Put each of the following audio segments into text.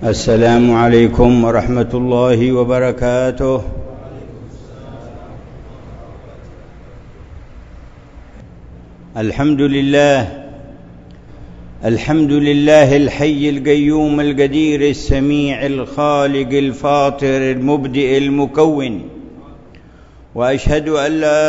السلام عليكم ورحمة الله وبركاته. الحمد لله الحي القيوم القدير السميع الخالق الفاطر المبدئ المكون، وأشهد أن لا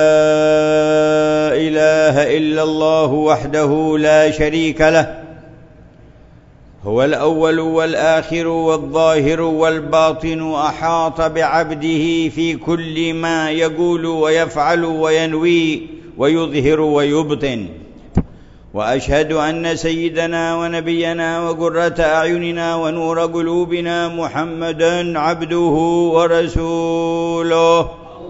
إله إلا الله وحده لا شريك له، هو الأول والآخر والظاهر والباطن، أحاط بعبده في كل ما يقول ويفعل وينوي ويظهر ويبطن. وأشهد أن سيدنا ونبينا وقرة أعيننا ونور قلوبنا محمدًا عبده ورسوله،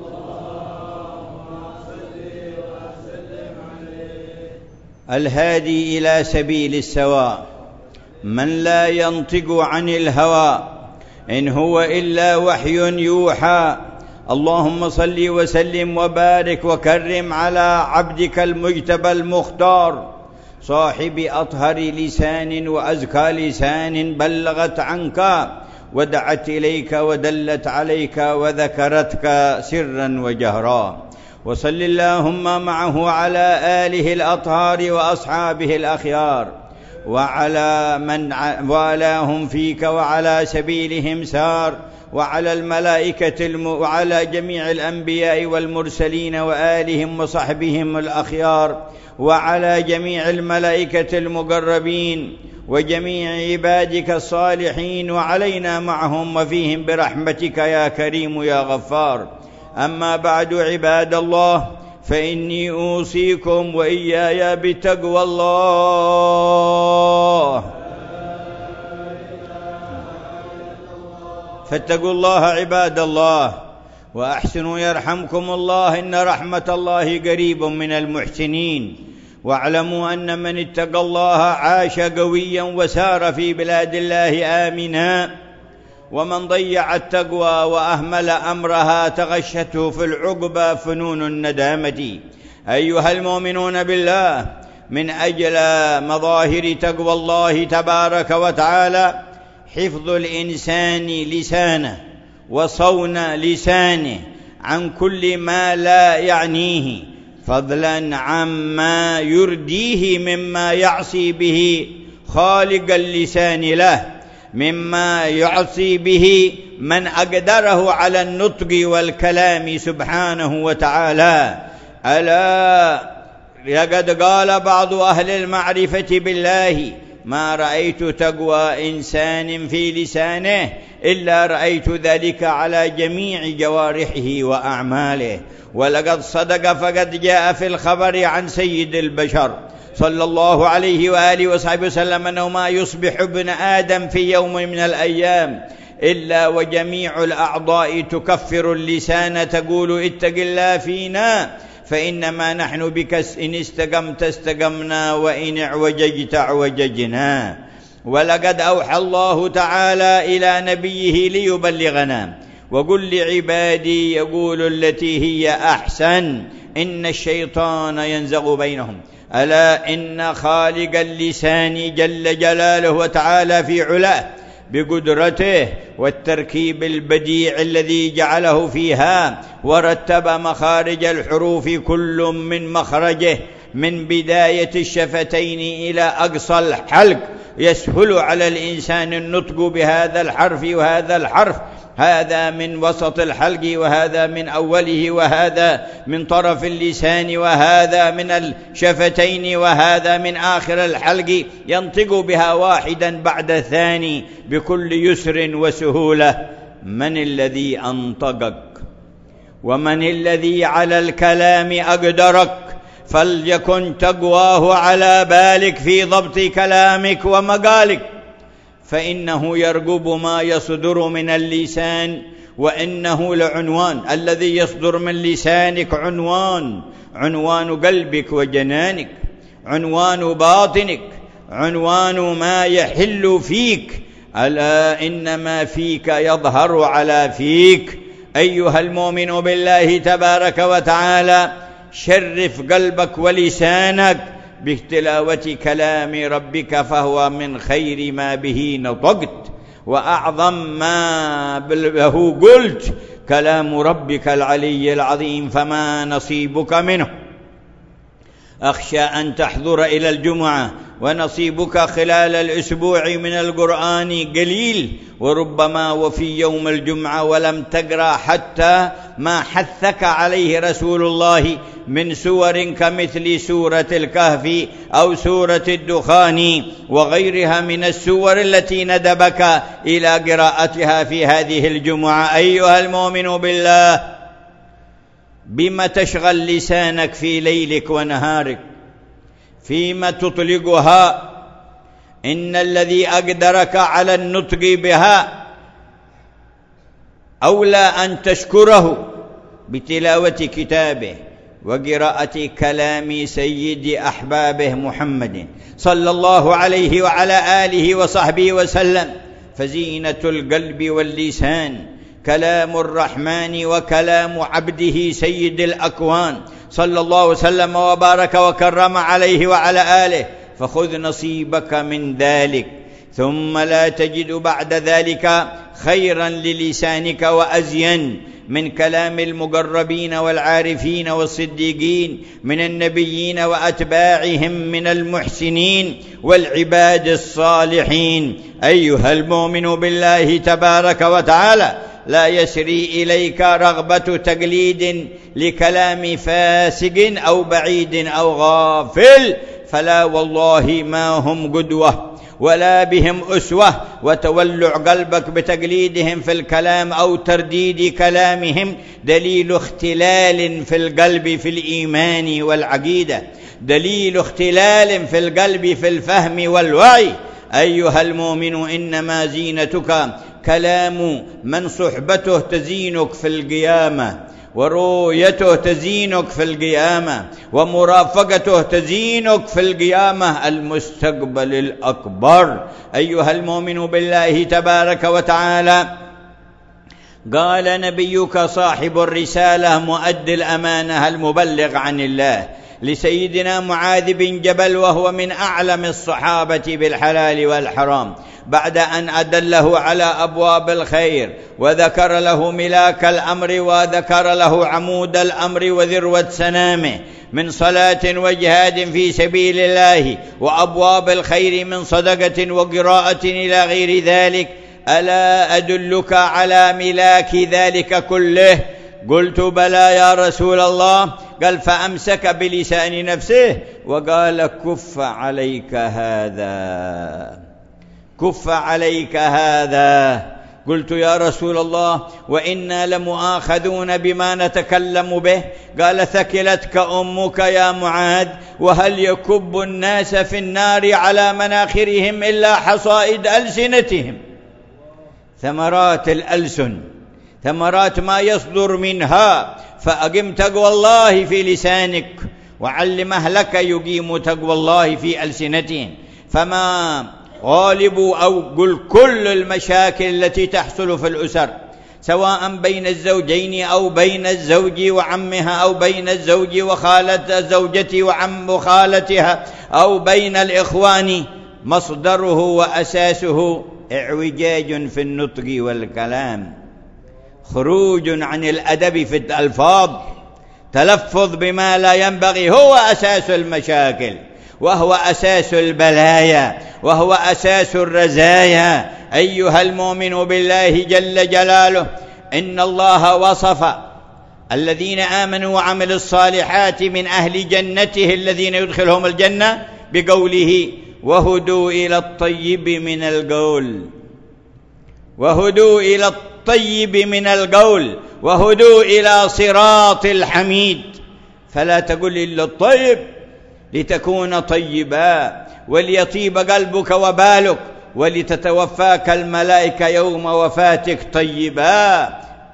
الهادي إلى سبيل السواء، من لا ينطق عن الهوى، إن هو إلا وحي يوحى. اللهم صل وسلم وبارك وكرم على عبدك المجتبى المختار، صاحب أطهر لسان وأزكى لسان، بلغت عنك ودعت إليك ودلت عليك وذكرتك سرا وجهرا. وصل اللهم معه على آله الأطهار وأصحابه الأخيار، وعلى من والاهم فيك وعلى سبيلهم سار، وعلى الملائكة وعلى جميع الأنبياء والمرسلين وآلهم وصحبهم الأخيار، وعلى جميع الملائكة المقربين وجميع عبادك الصالحين، وعلينا معهم وفيهم برحمتك يا كريم يا غفار. أما بعد، عباد الله، فإني أوصيكم وإياي بتقوى الله. فاتقوا الله عباد الله، وأحسنوا يرحمكم الله، إن رحمة الله قريب من المحسنين. واعلموا أن من اتقى الله عاش قويا وسار في بلاد الله آمنا، ومن ضيع التقوى وأهمل أمرها تغشته في العقبى فنون الندامة. أيها المؤمنون بالله، من أجل مظاهر تقوى الله تبارك وتعالى حفظ الإنسان لسانه وصون لسانه عن كل ما لا يعنيه، فضلا عما يرديه مما يعصي به خالق اللسان له، مما يعصي به من أقدره على النطق والكلام سبحانه وتعالى. ألا لقد قال بعض أهل المعرفة بالله: ما رأيت تقوى إنسان في لسانه إلا رأيت ذلك على جميع جوارحه وأعماله. ولقد صدق، فقد جاء في الخبر عن سيد البشر صلى الله عليه وآله وصحبه وسلم أنه ما يصبح ابن آدم في يوم من الأيام إلا وجميع الأعضاء تكفر اللسان، تقول: اتق الله فينا فإنما نحن بك، إن استقمت استقمنا وإن اعوججت اعوججنا. ولقد أوحى الله تعالى إلى نبيه ليبلغنا: وقل لعبادي يقول التي هي أحسن إن الشيطان ينزغ بينهم. ألا إن خالق اللسان جل جلاله وتعالى في علاه بقدرته والتركيب البديع الذي جعله فيها، ورتب مخارج الحروف كل من مخرجه، من بداية الشفتين إلى أقصى الحلق، يسهل على الإنسان النطق بهذا الحرف وهذا الحرف، هذا من وسط الحلق وهذا من أوله، وهذا من طرف اللسان وهذا من الشفتين وهذا من آخر الحلق، ينطق بها واحدا بعد الثاني بكل يسر وسهولة. من الذي أنطقك؟ ومن الذي على الكلام أقدرك؟ فليكن تقواه على بالك في ضبط كلامك ومقالك، فإنه يرقب ما يصدر من اللسان، وإنه لعنوان. الذي يصدر من لسانك عنوان قلبك وجنانك، عنوان باطنك، عنوان ما يحل فيك. ألا إنما فيك يظهر على فيك. أيها المؤمن بالله تبارك وتعالى، شرف قلبك ولسانك بتلاوة كلام ربك، فهو من خير ما به نطقت وأعظم ما له قلت كلام ربك العلي العظيم، فما نصيبك منه؟ أخشى أن تحضر إلى الجمعة ونصيبك خلال الأسبوع من القرآن قليل، وربما وفي يوم الجمعة ولم تقرأ حتى ما حثك عليه رسول الله من سور كمثل سورة الكهف أو سورة الدخان وغيرها من السور التي ندبك إلى قراءتها في هذه الجمعة. أيها المؤمن بالله، بما تشغل لسانك في ليلك ونهارك؟ فيما تطلقها؟ إن الذي أقدرك على النطق بها أولى أن تشكره بتلاوة كتابه وقراءة كلام سيد أحبابه محمد صلى الله عليه وعلى آله وصحبه وسلم، فزينة القلب واللسان كلام الرحمن وكلام عبده سيد الأكوان صلى الله وسلم وبارك وكرم عليه وعلى آله، فخذ نصيبك من ذلك. ثم لا تجد بعد ذلك خيرا للسانك وأزين من كلام المقربين والعارفين والصديقين من النبيين وأتباعهم من المحسنين والعباد الصالحين. أيها المؤمن بالله تبارك وتعالى، لا يسري إليك رغبة تقليد لكلام فاسق أو بعيد أو غافل، فلا والله ما هم قدوة ولا بهم أسوة، وتولع قلبك بتقليدهم في الكلام أو ترديد كلامهم دليل اختلال في القلب في الإيمان والعقيدة، دليل اختلال في القلب في الفهم والوعي. أيها المؤمن، إنما زينتك كلام من صحبته تزينك في القيامة، ورؤيته تزينك في القيامة، ومرافقته تزينك في القيامة المستقبل الأكبر. أيها المؤمن بالله تبارك وتعالى، قال نبيك صاحب الرسالة مؤدي الأمانة المبلغ عن الله لسيدنا معاذ بن جبل، وهو من أعلم الصحابة بالحلال والحرام، بعد أن أدله على أبواب الخير وذكر له ملاك الأمر وذكر له عمود الأمر وذروة سنامه من صلاة وجهاد في سبيل الله وأبواب الخير من صدقة وقراءة إلى غير ذلك، ألا أدلك على ملاك ذلك كله؟ قلت بلى يا رسول الله. قال فأمسك بلسان نفسه وقال كف عليك هذا، كف عليك هذا. قلت يا رسول الله وإنا لمؤاخذون بما نتكلم به؟ قال ثكلتك أمك يا معاذ، وهل يكب الناس في النار على مناخرهم إلا حصائد ألسنتهم؟ ثمرات الألسن، ثمرات ما يصدر منها، فأقم تقوى الله في لسانك وعلم أهلك يقيم تقوى الله في ألسنتهم. فما غالب أو قل كل المشاكل التي تحصل في الأسر، سواء بين الزوجين أو بين الزوج وعمها أو بين الزوج وخالة زوجته وعم وخالتها أو بين الإخوان، مصدره وأساسه اعوجاج في النطق والكلام، خروج عن الأدب في الألفاظ، تلفظ بما لا ينبغي، هو أساس المشاكل وهو أساس البلايا وهو أساس الرزايا. أيها المؤمن بالله جل جلاله، إن الله وصف الذين آمنوا وعملوا الصالحات من أهل جنته الذين يدخلهم الجنة بقوله وهدوا إلى الطيب من القول، وهدوا إلى الطيب من القول، وهدوا إلى صراط الحميد. فلا تقل إلا الطيب لتكون طيبا وليطيب قلبك وبالك ولتتوفاك الملائكة يوم وفاتك طيبا.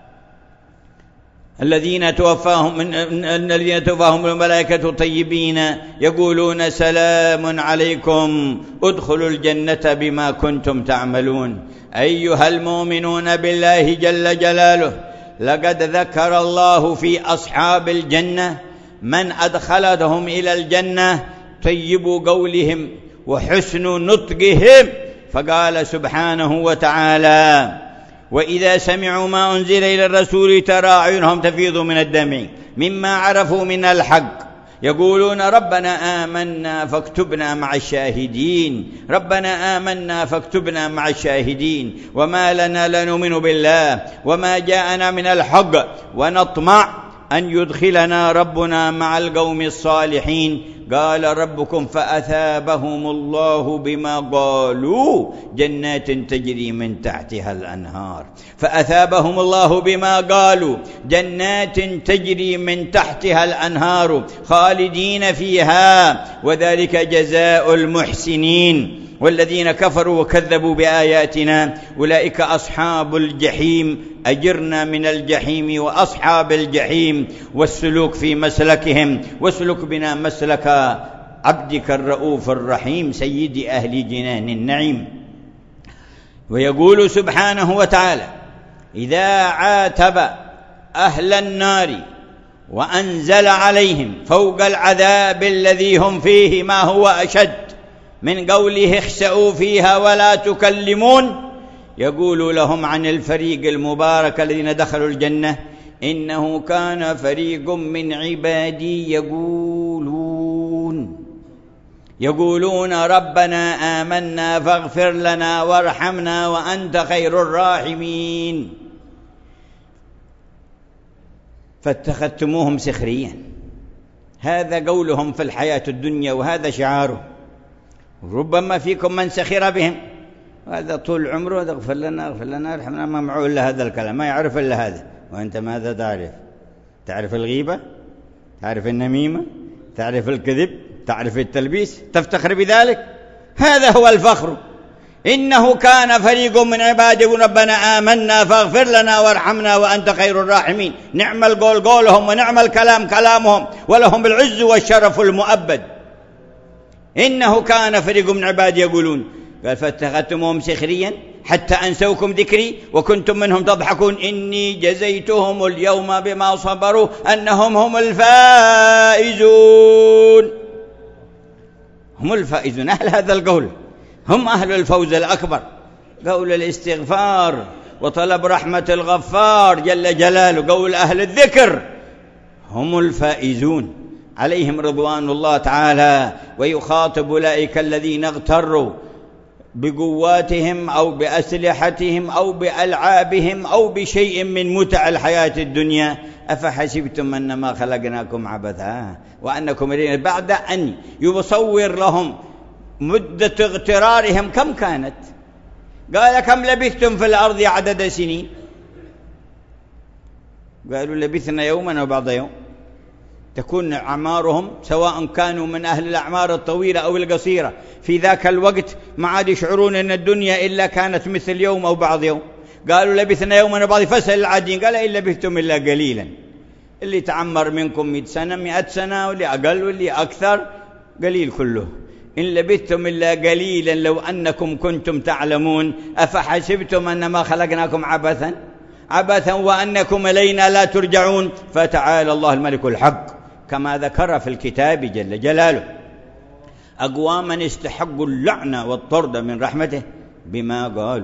الذين توفاهم الملائكة طيبين يقولون سلام عليكم ادخلوا الجنة بما كنتم تعملون. أيها المؤمنون بالله جل جلاله، لقد ذكر الله في أصحاب الجنة من أدخلهم إلى الجنة طيب قولهم وحسن نطقهم فقال سبحانه وتعالى: وإذا سمعوا ما أنزل إلى الرسول ترى أعينهم تفيض من الدمع مما عرفوا من الحق يقولون ربنا آمنا فاكتبنا مع الشاهدين، ربنا آمنا فاكتبنا مع الشاهدين، وما لنا لا نؤمن بالله وما جاءنا من الحق ونطمع أن يدخلنا ربنا مع القوم الصالحين. قال ربكم فأثابهم الله بما قالوا جنات تجري من تحتها الأنهار. فأثابهم الله بما قالوا جنات تجري من تحتها الأنهار خالدين فيها وذلك جزاء المحسنين. والذين كفروا وكذبوا بآياتنا أولئك أصحاب الجحيم، أجرنا من الجحيم وأصحاب الجحيم والسلوك في مسلكهم، واسلك بنا مسلك عبدك الرؤوف الرحيم سيد أهل جنان النعيم. ويقول سبحانه وتعالى: إذا عاتب أهل النار وأنزل عليهم فوق العذاب الذي هم فيه ما هو أشد من قوله اخسئوا فيها ولا تكلمون، يقول لهم عن الفريق المبارك الذين دخلوا الجنة: إنه كان فريق من عبادي يقولون ربنا آمنا فاغفر لنا وارحمنا وأنت خير الراحمين فاتخذتموهم سخريا. هذا قولهم في الحياة الدنيا وهذا شعاره. ربما فيكم من سخر بهم، وهذا طول عمره اغفر لنا اغفر لنا ارحمنا، ما معه إلا هذا الكلام، ما يعرف إلا هذا. وأنت ماذا تعرف؟ تعرف الغيبة، تعرف النميمة، تعرف الكذب، تعرف التلبيس، تفتخر بذلك؟ هذا هو الفخر. إنه كان فريق من عبادي ربنا آمنا فاغفر لنا وارحمنا وأنت خير الراحمين. نعم القول قولهم ونعم الكلام كلامهم ولهم العز والشرف المؤبد. إنه كان فريق من عبادي يقولون، قال فاتخذتموهم سخريا حتى أنسوكم ذكري وكنتم منهم تضحكون إني جزيتهم اليوم بما صبروا أنهم هم الفائزون. هم الفائزون، أهل هذا القول هم أهل الفوز الأكبر، قول الاستغفار وطلب رحمة الغفار جل جلاله، قول أهل الذكر هم الفائزون عليهم رضوان الله تعالى. ويخاطب أولئك الذين اغتروا بقواتهم أو بأسلحتهم أو بألعابهم أو بشيء من متع الحياة الدنيا: أفحسبتم أنما خلقناكم عبثا وأنكم إلينا، بعد أن يصور لهم مدة اغترارهم كم كانت. قال كم لبثتم في الأرض عدد سنين؟ قالوا لبثنا يوما أو بعض يوم. تكون أعمارهم سواء كانوا من أهل الأعمار الطويلة أو القصيرة في ذاك الوقت ما عاد يشعرون أن الدنيا إلا كانت مثل يوم أو بعض يوم. قالوا لبثنا يوما أو بعض، فاسأل العادين. قال إن لبثتم إلا قليلا. اللي تعمر منكم 100 سنة 100 سنة، واللي أقل واللي أكثر قليل كله. إن لبثتم إلا قليلا لو أنكم كنتم تعلمون. أفحسبتم أنما خلقناكم عبثا وأنكم إلينا لا ترجعون. فتعالى الله الملك الحق كما ذكر في الكتاب جل جلاله: أقواما استحقوا اللعنة والطرد من رحمته بما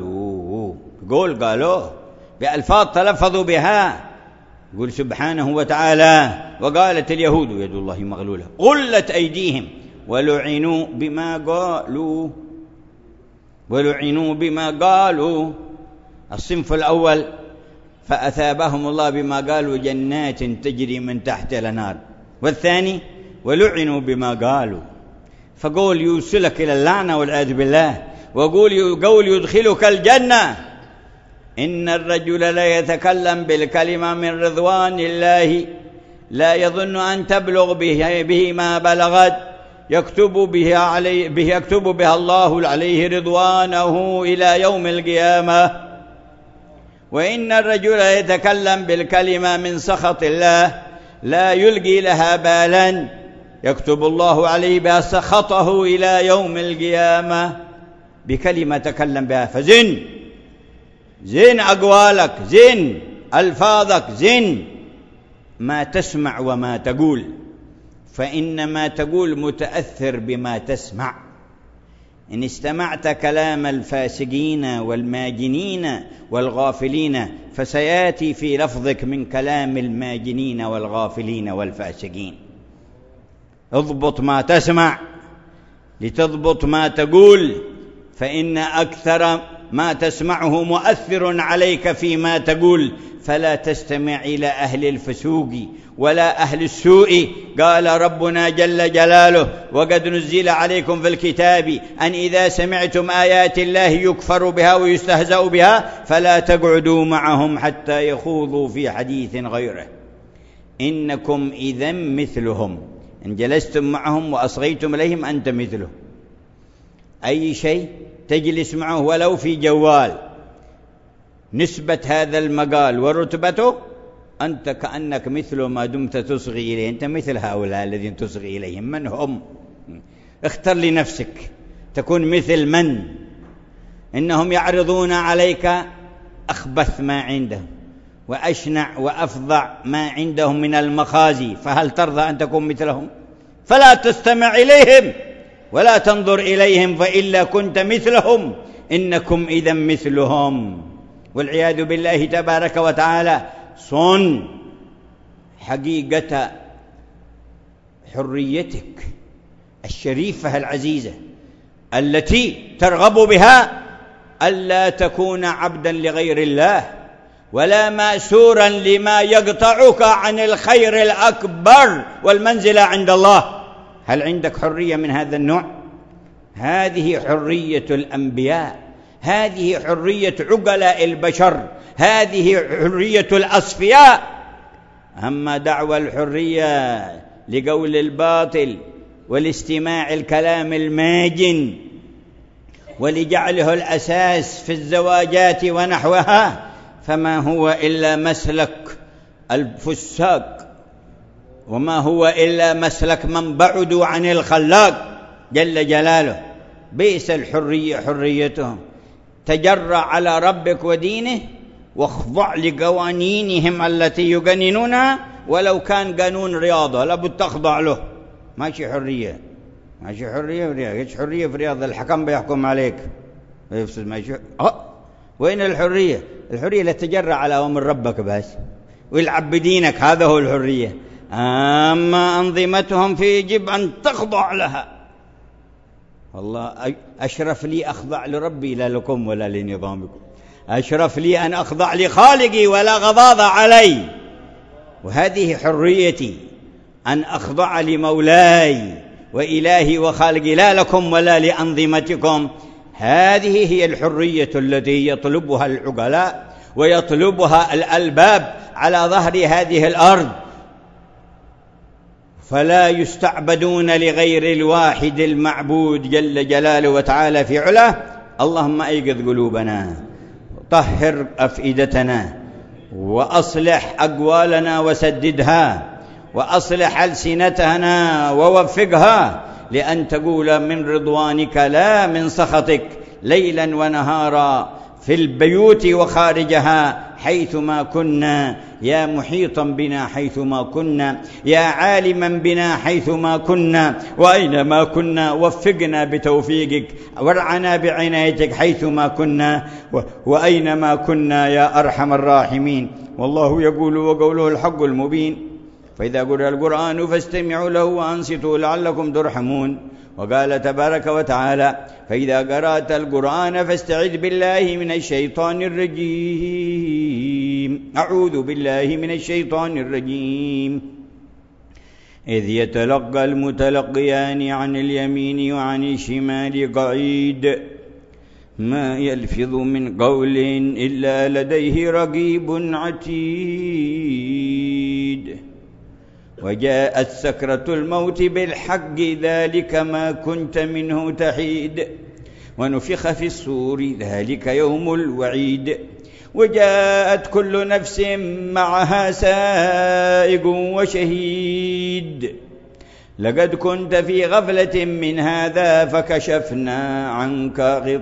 قالوا بألفاظ تلفظوا بها. يقول سبحانه وتعالى: وقالت اليهود يد الله مغلولة غلت أيديهم ولعنوا بما قالوا. الصنف الأول: فأثابهم الله بما قالوا جنات تجري من تحت الأنهار. والثاني: ولعنوا بما قالوا. فقول يوصلك إلى اللعنة والعياذ بالله، وقول يدخلك الجنة. إن الرجل لا يتكلم بالكلمة من رضوان الله لا يظن أن تبلغ به ما بلغت يكتب بها الله عليه رضوانه إلى يوم القيامة. وإن الرجل يتكلم بالكلمة من سخط الله لا يلقي لها بالا يكتب الله عليه بها سخطه إلى يوم القيامة. بكلمة تكلم بها، فزن أقوالك، زن ألفاظك، زن ما تسمع وما تقول، فإن ما تقول متأثر بما تسمع. إن استمعت كلام الفاسقين والماجنين والغافلين، فسيأتي في لفظك من كلام الماجنين والغافلين والفاسقين. اضبط ما تسمع لتضبط ما تقول، فإن أكثر ما تسمعه مؤثر عليك فيما تقول، فلا تستمع إلى أهل الفسوق ولا أهل السوء. قال ربنا جل جلاله: وقد نزل عليكم في الكتاب أن إذا سمعتم آيات الله يكفر بها ويستهزأ بها فلا تقعدوا معهم حتى يخوضوا في حديث غيره إنكم إذا مثلهم. إن جلستم معهم وأصغيتم إليهم أنت مثله. أي شيء تجلس معه ولو في جوال، نسبة هذا المقال ورتبته أنت كأنك مثله ما دمت تصغي إليه. أنت مثل هؤلاء الذين تصغي إليهم. من هم؟ اختر لنفسك تكون مثل من. إنهم يعرضون عليك أخبث ما عندهم وأشنع وأفظع ما عندهم من المخازي، فهل ترضى أن تكون مثلهم؟ فلا تستمع إليهم ولا تنظر إليهم، فإلا كنت مثلهم إنكم إذا مثلهم. والعياذ بالله تبارك وتعالى. صن حقيقة حريتك الشريفة العزيزة التي ترغب بها ألا تكون عبدا لغير الله ولا مأسورا لما يقطعك عن الخير الأكبر والمنزلة عند الله. هل عندك حرية من هذا النوع؟ هذه حرية الأنبياء، هذه حرية عقلاء البشر، هذه حرية الأصفياء. أما دعوى الحرية لقول الباطل والاستماع الكلام الماجن ولجعله الأساس في الزواجات ونحوها، فما هو إلا مسلك الفساق، وما هو إلا مسلك من بعدوا عن الخلاق جل جلاله. بئس الحرية حريتهم. تجرأ على ربك ودينه واخضع لقوانينهم التي يقننونها، ولو كان قانون رياضة لابد تخضع له. ماشي حرية، ماشي حرية في رياضة. ايش حرية في رياضة؟ الحكم بيحكم عليك يفسد. ماشي. وين الحرية؟ الحرية لا تجرأ على أمر ربك بس ويلعب بدينك، هذا هو الحرية. أما أنظمتهم فيجب أن تخضع لها. والله أشرف لي أخضع لربي لا لكم ولا لنظامكم. أشرف لي أن أخضع لخالقي ولا غضاض علي. وهذه حريتي، أن أخضع لمولاي وإلهي وخالقي لا لكم ولا لأنظمتكم. هذه هي الحرية التي يطلبها العقلاء ويطلبها الألباب على ظهر هذه الأرض، فلا يستعبدون لغير الواحد المعبود جل جلاله وتعالى في علاه. اللهم أيقظ قلوبنا، طهر أفئدتنا، وأصلح أقوالنا وسددها، وأصلح ألسنتنا ووفقها لأن تقول من رضوانك لا من سخطك، ليلا ونهارا في البيوت وخارجها حيثما كنا، يا محيطا بنا حيثما كنا، يا عالما بنا حيثما كنا، وأينما كنا وفقنا بتوفيقك، وارعنا بعنايتك حيثما كنا وأينما كنا يا أرحم الراحمين. والله يقول وقوله الحق المبين: فإذا قرأ القرآن فاستمعوا له وأنصتوا لعلكم ترحمون. وقال تبارك وتعالى: فإذا قرأت القرآن فاستعذ بالله من الشيطان الرجيم. أعوذ بالله من الشيطان الرجيم. إذ يتلقى المتلقيان عن اليمين وعن الشمال قعيد، ما يلفظ من قول إلا لديه رقيب عتيد. وجاءت سكرة الموت بالحق ذلك ما كنت منه تحيد. ونفخ في الصور ذلك يوم الوعيد. وجاءت كل نفس معها سائق وشهيد. لقد كنت في غفلة من هذا فكشفنا عنك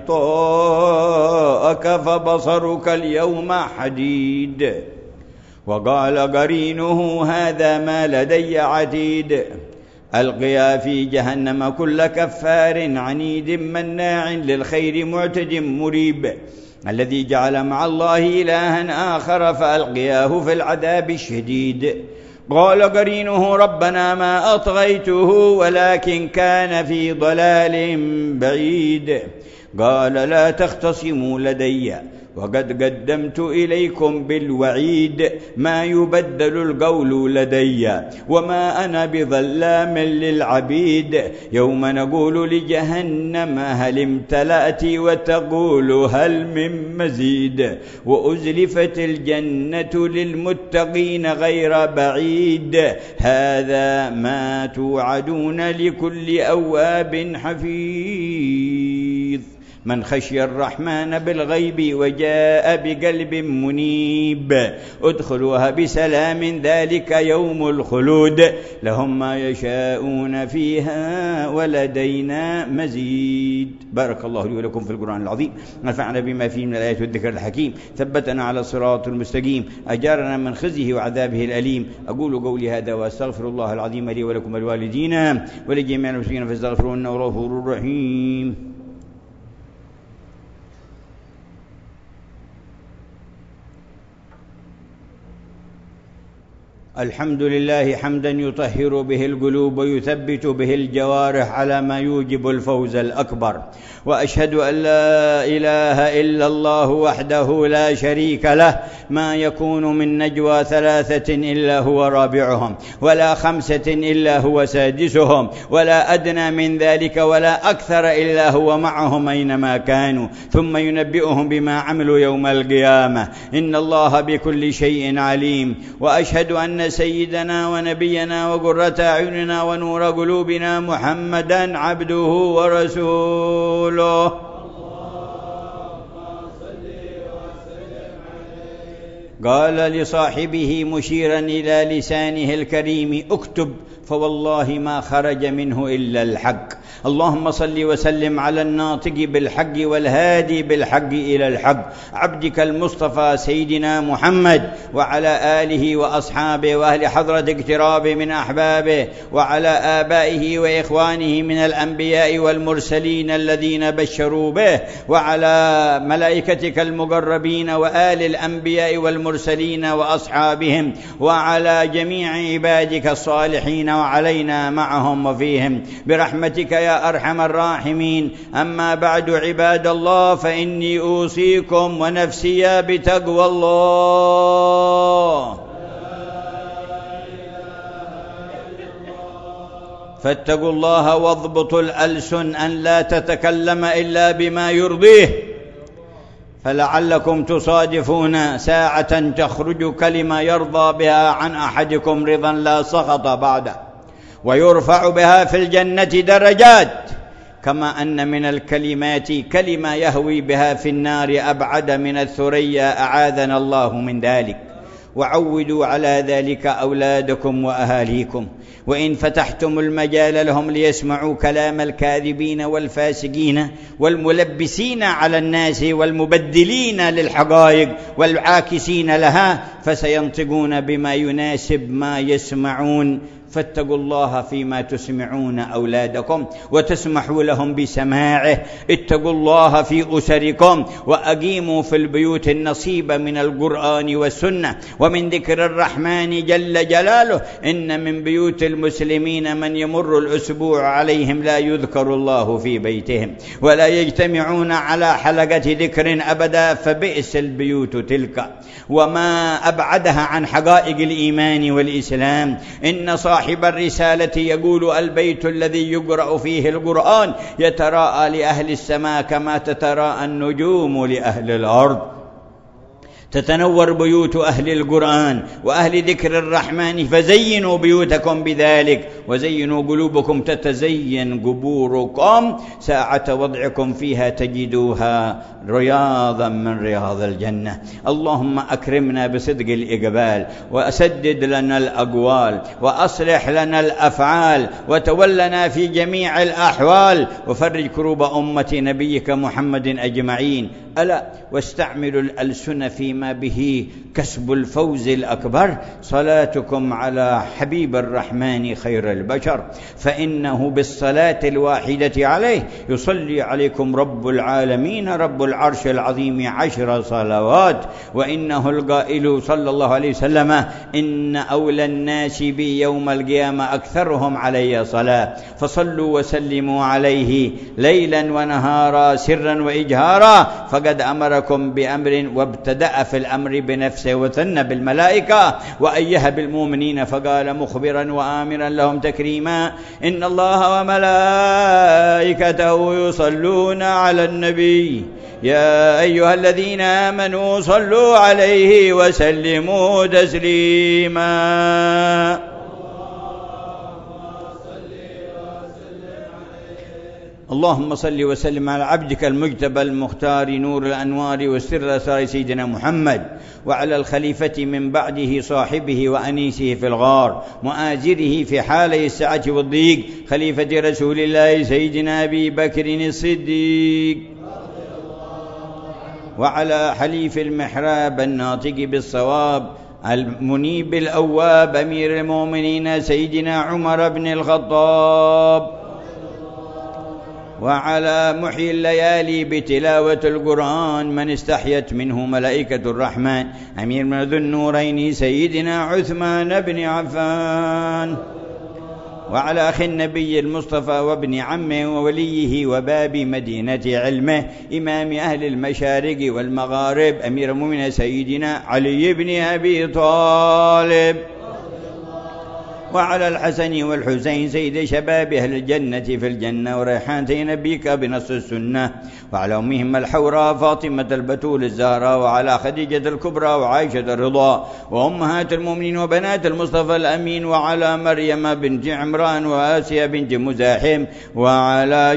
غطاءك فبصرك اليوم حديد. وقال قرينه هذا ما لدي عتيد. ألقيا في جهنم كل كفار عنيد مناع للخير معتد مريب الذي جعل مع الله إلها آخر فألقياه في العذاب الشديد. قال قرينه ربنا ما أطغيته ولكن كان في ضلال بعيد. قال لا تختصموا لدي وقد قدمت إليكم بالوعيد ما يبدل القول لدي وما أنا بظلام للعبيد. يوم نقول لجهنم هل امتلأت وتقول هل من مزيد وأزلفت الجنة للمتقين غير بعيد هذا ما توعدون لكل أواب حفيظ من خشي الرحمن بالغيب وجاء بقلب منيب ادخلوها بسلام ذلك يوم الخلود لهم ما يشاءون فيها ولدينا مزيد. بارك الله لي ولكم في القرآن العظيم، نفعنا بما فيه من الآيات والذكر الحكيم، ثبتنا على الصراط المستقيم، أجارنا من خزيه وعذابه الأليم. أقول قولي هذا وأستغفر الله العظيم لي ولكم الوالدين ولجميع المسلمين فاستغفروه إنه غفور رحيم. الحمد لله حمدا يطهر به القلوب ويثبت به الجوارح على ما يوجب الفوز الأكبر، وأشهد أن لا إله إلا الله وحده لا شريك له ما يكون من نجوى ثلاثة إلا هو رابعهم ولا خمسة إلا هو سادسهم ولا أدنى من ذلك ولا أكثر إلا هو معهم أينما كانوا ثم ينبئهم بما عملوا يوم القيامة إن الله بكل شيء عليم. وأشهد أن سيدنا ونبينا وقرة أعيننا ونور قلوبنا محمدا عبده ورسوله. قال لصاحبه مشيرا إلى لسانه الكريم اكتب فوالله ما خرج منه إلا الحق. اللهم صل وسلم على الناطق بالحق والهادي بالحق إلى الحق عبدك المصطفى سيدنا محمد وعلى آله وأصحابه وأهل حضرة اقتراب من أحبابه وعلى آبائه وإخوانه من الأنبياء والمرسلين الذين بشروا به وعلى ملائكتك المقربين وآل الأنبياء والمرسلين وأصحابهم وعلى جميع عبادك الصالحين وعلينا معهم وفيهم برحمتك يا أرحم الراحمين. أما بعد عباد الله فإني أوصيكم ونفسي بتقوى الله. فاتقوا الله واضبطوا الألسن أن لا تتكلم إلا بما يرضيه فلعلكم تصادفون ساعة تخرج كلمة يرضى بها عن أحدكم رضا لا سخط بعده ويرفع بها في الجنة درجات كما أن من الكلمات كلمة يهوي بها في النار أبعد من الثريا أعاذنا الله من ذلك. وعودوا على ذلك أولادكم وأهاليكم وإن فتحتم المجال لهم ليسمعوا كلام الكاذبين والفاسقين والملبسين على الناس والمبدلين للحقائق والعاكسين لها فسينطقون بما يناسب ما يسمعون. فاتقوا الله فيما تسمعون أولادكم وتسمحوا لهم بسماعه. اتقوا الله في أسركم وأقيموا في البيوت النصيب من القرآن والسنة ومن ذكر الرحمن جل جلاله. إن من بيوت المسلمين من يمر الأسبوع عليهم لا يذكر الله في بيتهم ولا يجتمعون على حلقة ذكر أبدا فبئس البيوت تلك وما أبعدها عن حقائق الإيمان والإسلام. إن صاحب الرسالة يقول البيت الذي يقرأ فيه القرآن يتراءى لأهل السماء كما تتراءى النجوم لأهل الأرض. تتنور بيوت أهل القرآن وأهل ذكر الرحمن فزينوا بيوتكم بذلك وزينوا قلوبكم تتزين قبوركم ساعة وضعكم فيها تجدوها رياضا من رياض الجنة. اللهم أكرمنا بصدق الإقبال وأسدد لنا الأقوال وأصلح لنا الأفعال وتولنا في جميع الأحوال وفرج كروب أمة نبيك محمد أجمعين. ألا واستعملوا الألسن فيما به كسب الفوز الأكبر. صلاتكم على حبيب الرحمن خير البشر، فإنه بالصلاة الواحدة عليه يصلي عليكم رب العالمين رب العرش العظيم 10 صلوات. وإنه القائل صلى الله عليه وسلم: إن أولى الناس بي يوم القيامة أكثرهم علي صلاة، فصلوا وسلموا عليه ليلا ونهارا سرا وإجهارا، فقد أمركم بأمر وابتدأ في الأمر بنفسه وثنى بالملائكة وأيه بالمؤمنين، فقال مخبرا وآمرا لهم تكريما: إن الله وملائكته يصلون على النبي يا أيها الذين آمنوا صلوا عليه وسلموا تسليما. اللهم صل وسلم على عبدك المجتبى المختار نور الأنوار والسر الأسرار سيدنا محمد، وعلى الخليفة من بعده صاحبه وأنيسه في الغار، مؤازره في حالي السعة والضيق، خليفة رسول الله سيدنا أبي بكر الصديق، وعلى حليف المحراب الناطق بالصواب المنيب الأواب أمير المؤمنين سيدنا عمر بن الخطاب، وعلى محيي الليالي بتلاوة القرآن من استحيت منه ملائكة الرحمن أمير من ذو النورين سيدنا عثمان بن عفان، وعلى أخي النبي المصطفى وابن عمه ووليه وباب مدينة علمه إمام أهل المشارق والمغارب أمير المؤمنين سيدنا علي بن أبي طالب، وعلى الحسن والحسين سيد شباب أهل الجنة في الجنة وريحانتي نبيك بنص السنة، وعلى أمهم الحوراء فاطمة البتول الزهراء، وعلى خديجة الكبرى وعائشة الرضا وأمهات المؤمنين وبنات المصطفى الأمين، وعلى مريم بنت عمران وآسيا بنت مزاحم، وعلى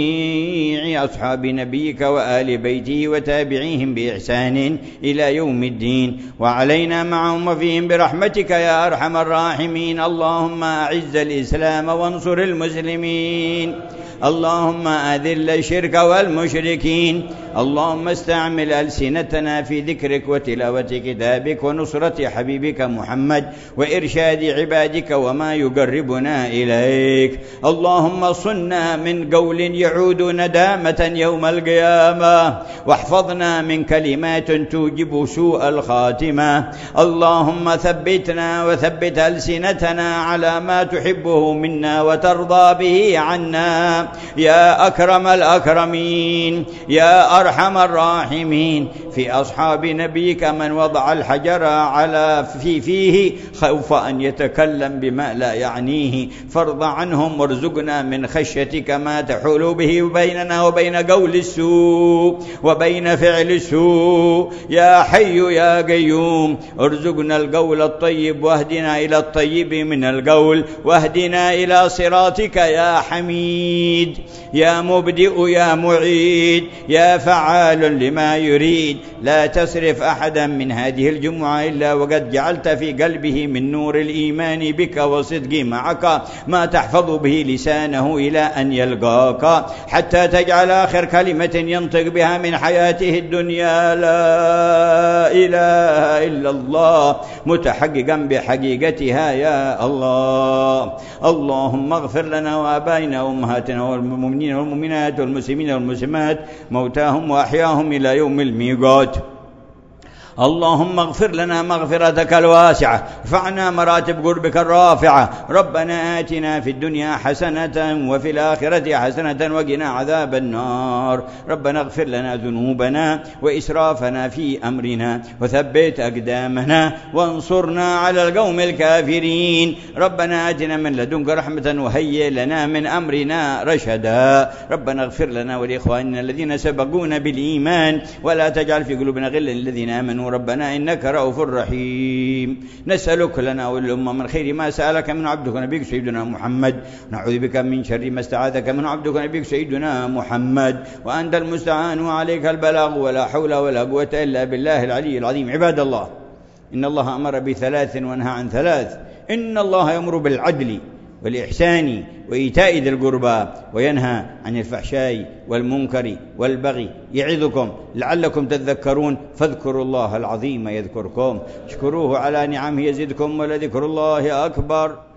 جميع أصحاب نبيك وآل بيته وتابعيهم بإحسان إلى يوم الدين، وعلينا معهم وفيهم برحمتك يا أرحم الراحمين. اللهم أعز الإسلام وانصر المسلمين، اللهم أذل الشرك والمشركين، اللهم استعمل ألسنتنا في ذكرك وتلاوة كتابك ونصرة حبيبك محمد وإرشاد عبادك وما يقربنا إليك. اللهم صنا من قول يعود ندامة يوم القيامة، واحفظنا من كلمات توجب سوء الخاتمة. اللهم ثبتنا وثبت ألسنتنا على ما تحبه منا وترضى به عنا يا أكرم الأكرمين يا أرحم الراحمين. في أصحاب نبيك من وضع الحجر على فيه خوف أن يتكلم بما لا يعنيه، فارض عنهم وارزقنا من خشيتك ما تحول به بيننا وبين قول السوء وبين فعل السوء. يا حي يا قيوم ارزقنا القول الطيب واهدنا إلى الطيب من القول، واهدنا إلى صراطك يا حميد يا مبدئ يا معيد يا فعال لما يريد. لا تصرف أحدا من هذه الجمعة إلا وقد جعلت في قلبه من نور الإيمان بك وصدق معك ما تحفظ به لسانه إلى أن يلقاك، حتى تجعل آخر كلمة ينطق بها من حياته الدنيا لا إله إلا الله، متحققا بحقيقتها يا الله. اللهم اغفر لنا وآبائنا وأمهاتنا والمؤمنين والمؤمنات والمسلمين والمسلمات موتاهم وأحياهم إلى يوم الميقات. اللهم اغفر لنا مغفرتك الواسعة، ارفعنا مراتب قربك الرافعة. ربنا آتنا في الدنيا حسنة وفي الآخرة حسنة وقنا عذاب النار. ربنا اغفر لنا ذنوبنا وإسرافنا في أمرنا وثبت أقدامنا وانصرنا على القوم الكافرين. ربنا آتنا من لدنك رحمة وهيئ لنا من أمرنا رشدا. ربنا اغفر لنا ولإخواننا الذين سبقونا بالإيمان ولا تجعل في قلوبنا غلا للذين آمنوا ربنا إنك رؤوف رحيم. نسألك لنا والأمة من خير ما سألك من عبدك نبيك سيدنا محمد، نعوذ بك من شر ما استعاذك من عبدك نبيك سيدنا محمد، وأنت المستعان وعليك البلاغ ولا حول ولا قوة إلا بالله العلي العظيم. عباد الله، إن الله أمر ب3 ونهى عن 3. إن الله يأمر بالعدل والإحسان وإيتاء ذي القربى وينهى عن الفحشاء والمنكر والبغي يعظكم لعلكم تذكرون فاذكروا الله العظيم يذكركم اشكروه على نعمه يزدكم ولذكر الله أكبر.